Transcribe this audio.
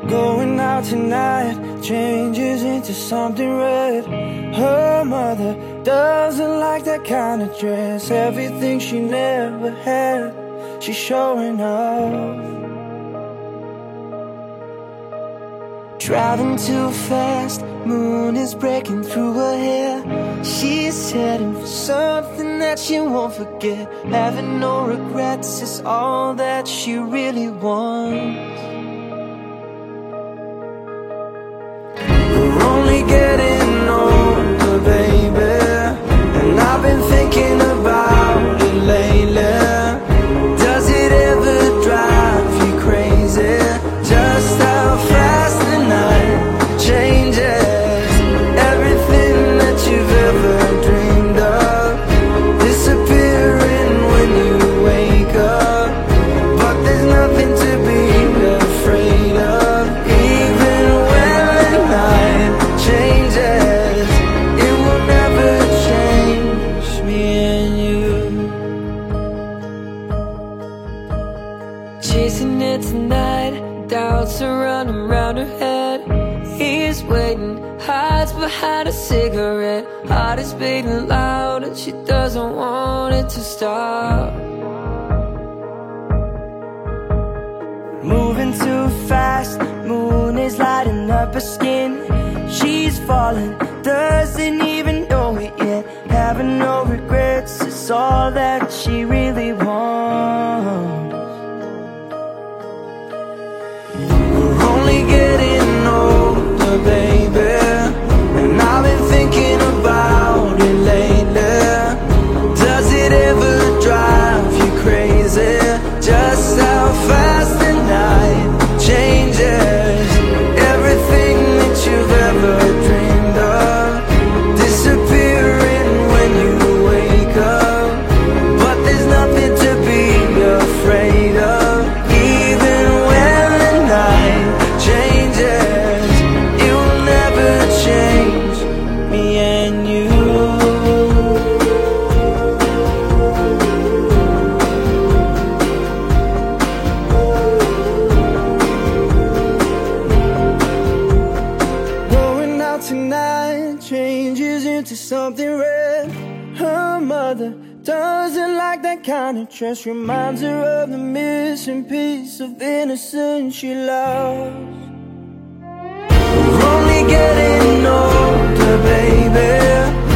Going out tonight changes into something red. Her mother doesn't like that kind of dress. Everything she never had, she's showing off. Driving too fast, moon is breaking through her hair. She's heading for something that she won't forget. Having no regrets is all that she really wants. We're only getting older, baby, and I've been thinking about it lately. Does it ever drive you crazy? Just how fast the night changes. Everything that you've ever dreamed of disappearing when you wake up. But there's nothing to be afraid of. Even when the night changes, it will never change me and you. Chasing it tonight, doubts are running round her head. He's waiting, hides behind a cigarette. Heart is beating loud and she doesn't want it to stop. Moving too fast, moon is lighting up her skin. She's falling, doesn't even know it yet. Having no regrets is all that she really wants. We're only getting older, baby, and I've been thinking about it lately. Does it ever drive you crazy? Just how fast the night changes. Everything that you've ever dreamed of disappearing when you wake up. But there's nothing to be afraid of. Even when the night changes, it will never change me and you. Going out tonight changes into something red. Her mother doesn't like that kind of dress. Reminds her of the missing piece of innocence she lost. We're only getting older, baby,